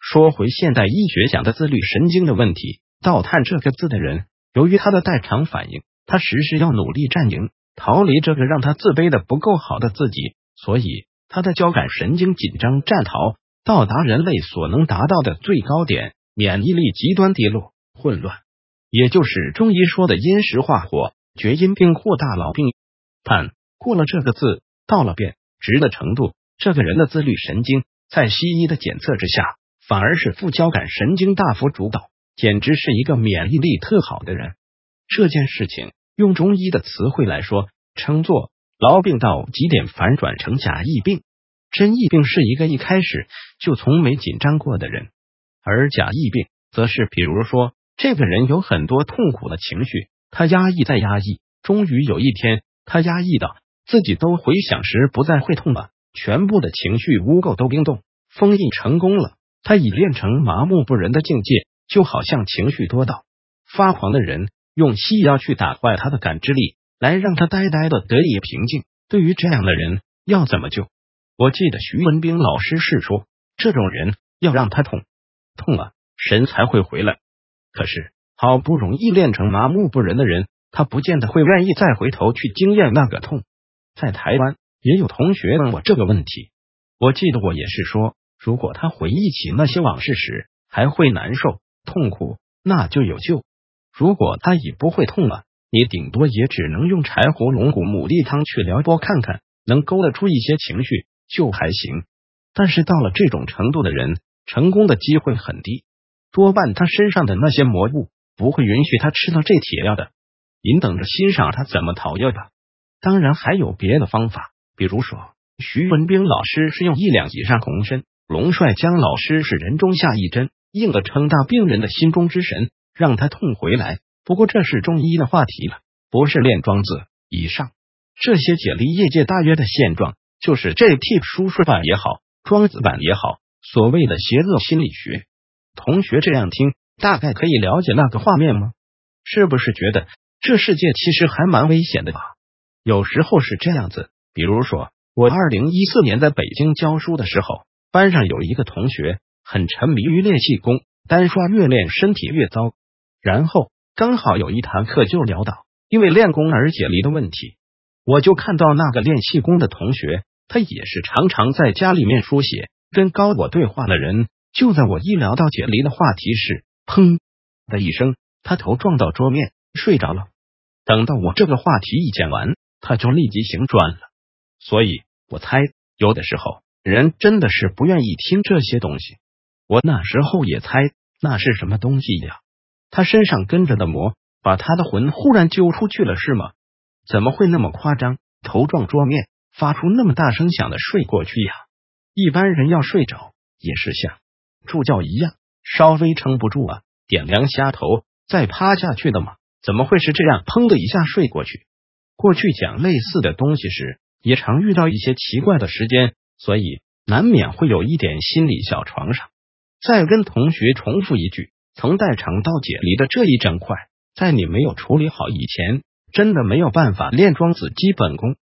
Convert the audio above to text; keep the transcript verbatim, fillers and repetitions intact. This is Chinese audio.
说回现代医学讲的自律神经的问题，倒探这个字的人，由于他的代偿反应，他时时要努力战赢，逃离这个让他自卑的不够好的自己，所以他的交感神经紧张战逃，到达人类所能达到的最高点，免疫力极端低落、混乱，也就是中医说的因时化火、厥阴病或大脑病。但过了这个字，到了变质的程度，这个人的自律神经在西医的检测之下，反而是副交感神经大幅主导，简直是一个免疫力特好的人。这件事情用中医的词汇来说，称作痨病到极点反转成假疫病。真疫病是一个一开始就从没紧张过的人，而假疫病则是比如说这个人有很多痛苦的情绪，他压抑再压抑，终于有一天他压抑到自己都回想时不再会痛了，全部的情绪污垢都冰冻，封印成功了。他已练成麻木不仁的境界，就好像情绪多到发狂的人用西药去打坏他的感知力，来让他呆呆的得以平静。对于这样的人要怎么救？我记得徐文兵老师是说，这种人要让他痛，痛了神才会回来。可是好不容易练成麻木不仁的人，他不见得会愿意再回头去经验那个痛。在台湾也有同学问我这个问题，我记得我也是说，如果他回忆起那些往事时还会难受痛苦，那就有救。如果他已不会痛了，你顶多也只能用柴胡龙骨牡蛎汤去撩拨看看，能勾勒出一些情绪就还行。但是到了这种程度的人，成功的机会很低，多半他身上的那些魔物不会允许他吃到这铁药的，您等着欣赏他怎么讨药吧。当然还有别的方法，比如说徐文兵老师是用一两挤上红参，龙帅江老师是人中下一针，硬的撑大病人的心中之神，让他痛回来。不过这是中医的话题了，不是练庄子。以上这些解离业界大约的现状，就是 J T 书说版也好，庄子版也好，所谓的邪恶心理学。同学这样听，大概可以了解那个画面吗？是不是觉得这世界其实还蛮危险的吧？有时候是这样子，比如说我二零一四年在北京教书的时候，班上有一个同学很沉迷于练气功，单刷越练身体越糟。然后刚好有一堂课就聊到因为练功而解离的问题，我就看到那个练气功的同学，他也是常常在家里面书写跟高我对话的人。就在我一聊到解离的话题时，砰的一声，他头撞到桌面睡着了。等到我这个话题一讲完，他就立即醒转了。所以我猜有的时候人真的是不愿意听这些东西。我那时候也猜那是什么东西呀？他身上跟着的魔把他的魂忽然揪出去了是吗？怎么会那么夸张？头撞桌面发出那么大声响的睡过去呀？一般人要睡着也是像助教一样稍微撑不住啊，点两下头再趴下去的嘛，怎么会是这样砰的一下睡过去？过去讲类似的东西时也常遇到一些奇怪的时间，所以难免会有一点心理小创伤。再跟同学重复一句，从代偿到解离的这一整块，在你没有处理好以前，真的没有办法练庄子基本功。